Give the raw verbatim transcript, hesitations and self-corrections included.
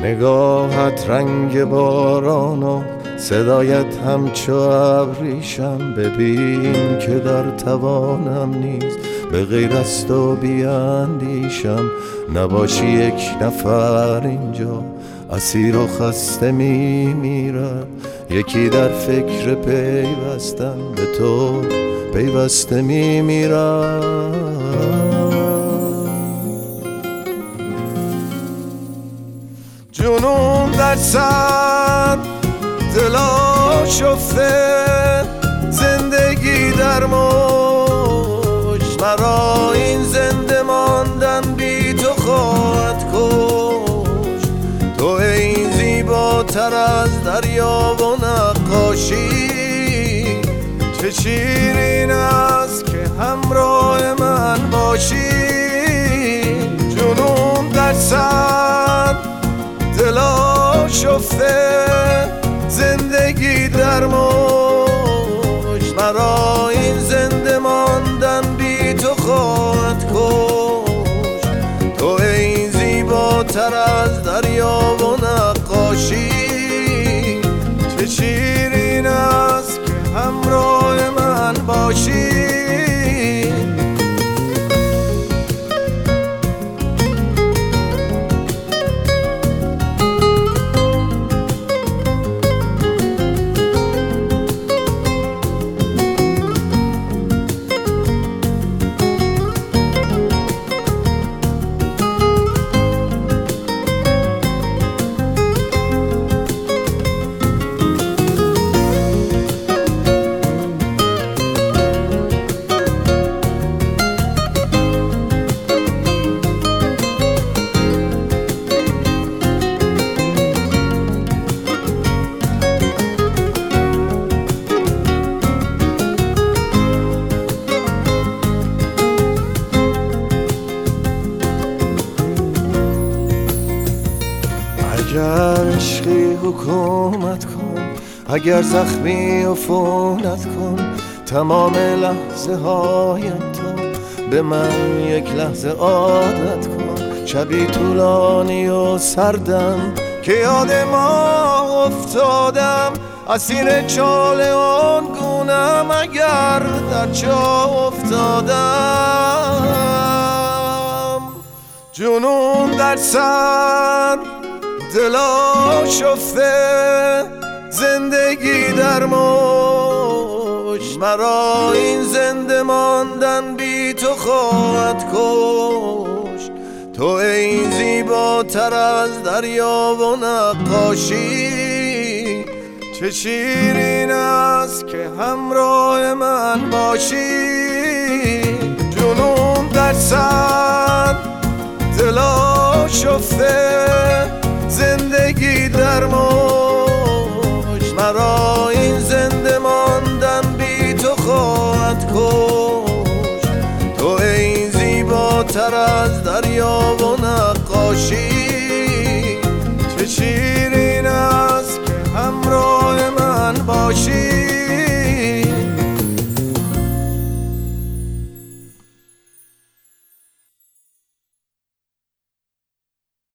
نگاهت رنگ باران و صدایت همچو ابریشم. ببین که در توانم نیست به غیر از تو بیاندیشم. نباشی یک نفر اینجا اسیر و خسته میمیرد. یکی در فکر پیوستن به تو پیوسته میمیرد. جنون در سر دلا شفته، زندگی در موج. مرا این زنده ماندن بی تو خواهد کشت. تو این زیباتر از دریا و نقاشی. چه شیرین است که همراه من باشی. جنون در سر دلا شفته، زندگی در موج. مرا این زنده ماندن بی تو خواهد کشت. تو این زیباتر از دریا و نقاشی. چه شیرین است که همراه من باشی. اگر عشقی حکومت کن، اگر زخمی عفونت کن. تمام لحظه هایم تو به من یک لحظه عادت کن. شبی طولانی و سردم که یاد ما افتادم. اسیر چال آن گونم اگر در چاه افتادم. جنون در سر دلا شفته، زندگی در موج. مرا این زنده ماندن بی تو خواهد کشت. تو این زیباتر از دریا و نقاشی. چه شیرین است که همراه من باشی. جنون در سر دلا شفته، زندگی در موج. مرا این زنده ماندن بی تو خواهد کشت. تو این زیباتر از در